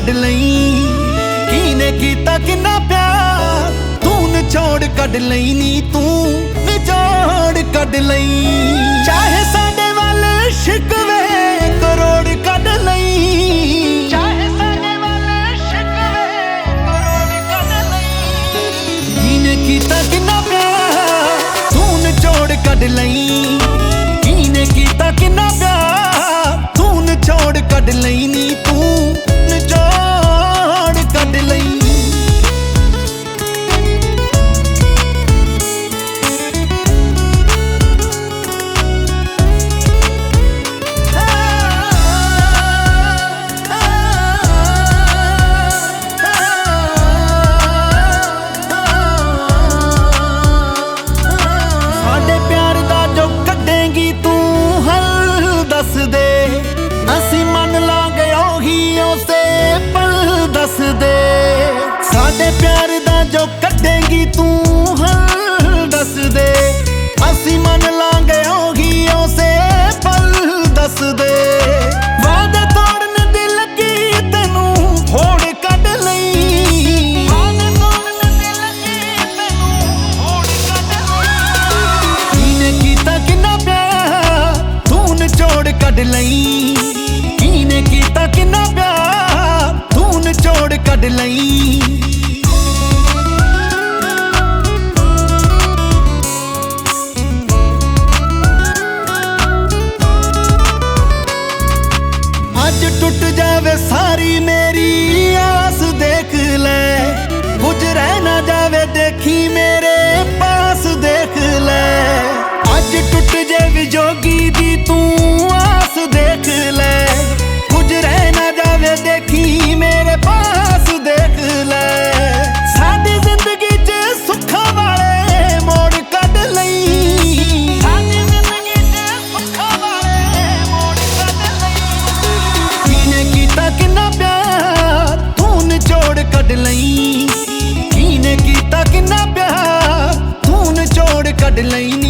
कढ लई। कीने कीता किन्ना प्यार तू निचोड़ कढ लई नी, तू निचोड़ कढ लई। चाहे साडे वाल शिकवे करोड़ कढ लई, चाहे साडे वाल शिकवे करोड़ कढ लई। कीने कीता किन्ना प्यार तू निचोड़ कढ लई। कीने कीता किन्ना प्यार तू निचोड़ कढ लई नी, तू निचोड़ कढ लई। साडे प्यार दा जो कढेंगी तू हल दस दे, असी मन लांगे ओही उसे पल दस दे। साडे प्यार दा जो कढेंगी तू हल दस दे, असी मन लांगे ओही उसे पल दस दे। वादे तोड़न दी लगी तैनू होड़ कढ लई, वादे तोड़न दी लगी तैनू होड़ कढ लई। कीने कीता किन्ना प्यार तू निचोड़ कढ लई। कीने कीता किन्ना प्यार तू निचोड़ कढ लई। अज टुट जावे सारी मेरी आस देख ले, कुछ रह ना जावे देखी मेरे पास देख ले। अज टुट जावे जोगी दी तू आस देख ले, कुछ रह ना जावे देखी मेरे पास देख ले। साडी जिंदगी च सुखां वाले मोड़ कढ लई, साडी जिंदगी च सुखां वाले मोड़ कढ लई। कीने कीता किन्ना प्यार तू निचोड़ कढ लई। कीने कीता किन्ना प्यार तू निचोड़ कढ लई।